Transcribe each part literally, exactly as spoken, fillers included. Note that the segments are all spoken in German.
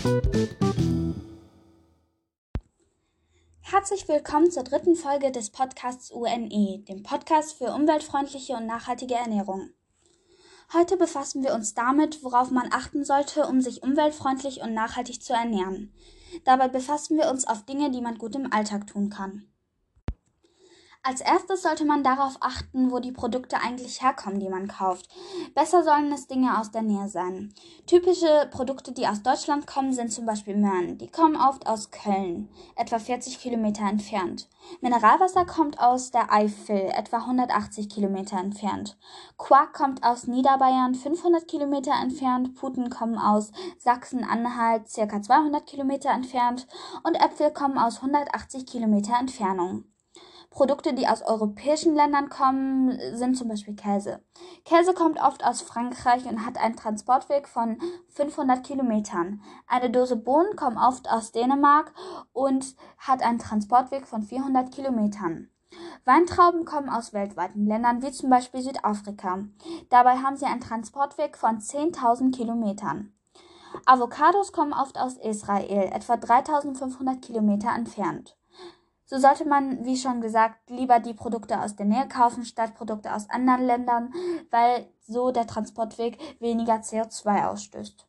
Herzlich willkommen zur dritten Folge des Podcasts U N E, dem Podcast für umweltfreundliche und nachhaltige Ernährung. Heute befassen wir uns damit, worauf man achten sollte, um sich umweltfreundlich und nachhaltig zu ernähren. Dabei befassen wir uns auf Dinge, die man gut im Alltag tun kann. Als erstes sollte man darauf achten, wo die Produkte eigentlich herkommen, die man kauft. Besser sollen es Dinge aus der Nähe sein. Typische Produkte, die aus Deutschland kommen, sind zum Beispiel Möhren. Die kommen oft aus Köln, etwa vierzig Kilometer entfernt. Mineralwasser kommt aus der Eifel, etwa hundertachtzig Kilometer entfernt. Quark kommt aus Niederbayern, fünfhundert Kilometer entfernt. Puten kommen aus Sachsen-Anhalt, ca. zweihundert Kilometer entfernt. Und Äpfel kommen aus hundertachtzig Kilometer Entfernung. Produkte, die aus europäischen Ländern kommen, sind zum Beispiel Käse. Käse kommt oft aus Frankreich und hat einen Transportweg von fünfhundert Kilometern. Eine Dose Bohnen kommt oft aus Dänemark und hat einen Transportweg von vierhundert Kilometern. Weintrauben kommen aus weltweiten Ländern, wie zum Beispiel Südafrika. Dabei haben sie einen Transportweg von zehntausend Kilometern. Avocados kommen oft aus Israel, etwa dreitausendfünfhundert Kilometer entfernt. So sollte man, wie schon gesagt, lieber die Produkte aus der Nähe kaufen, statt Produkte aus anderen Ländern, weil so der Transportweg weniger C O zwei ausstößt.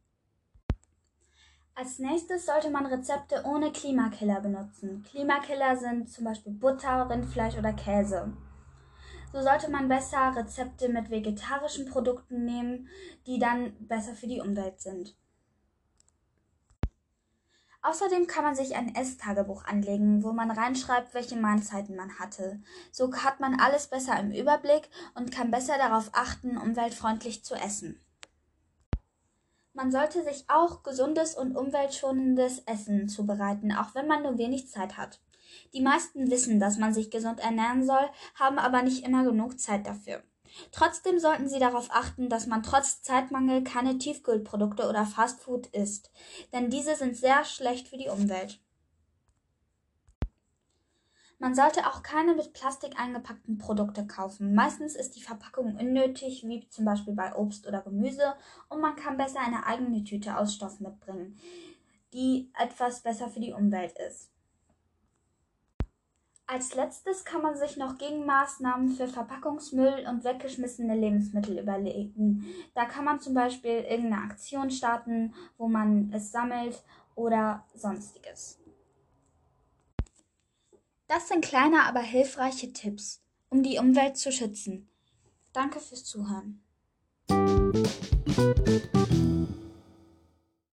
Als nächstes sollte man Rezepte ohne Klimakiller benutzen. Klimakiller sind zum Beispiel Butter, Rindfleisch oder Käse. So sollte man besser Rezepte mit vegetarischen Produkten nehmen, die dann besser für die Umwelt sind. Außerdem kann man sich ein Esstagebuch anlegen, wo man reinschreibt, welche Mahlzeiten man hatte. So hat man alles besser im Überblick und kann besser darauf achten, umweltfreundlich zu essen. Man sollte sich auch gesundes und umweltschonendes Essen zubereiten, auch wenn man nur wenig Zeit hat. Die meisten wissen, dass man sich gesund ernähren soll, haben aber nicht immer genug Zeit dafür. Trotzdem sollten Sie darauf achten, dass man trotz Zeitmangel keine Tiefkühlprodukte oder Fastfood isst, denn diese sind sehr schlecht für die Umwelt. Man sollte auch keine mit Plastik eingepackten Produkte kaufen. Meistens ist die Verpackung unnötig, wie zum Beispiel bei Obst oder Gemüse, und man kann besser eine eigene Tüte aus Stoff mitbringen, die etwas besser für die Umwelt ist. Als letztes kann man sich noch Gegenmaßnahmen für Verpackungsmüll und weggeschmissene Lebensmittel überlegen. Da kann man zum Beispiel irgendeine Aktion starten, wo man es sammelt oder sonstiges. Das sind kleine, aber hilfreiche Tipps, um die Umwelt zu schützen. Danke fürs Zuhören.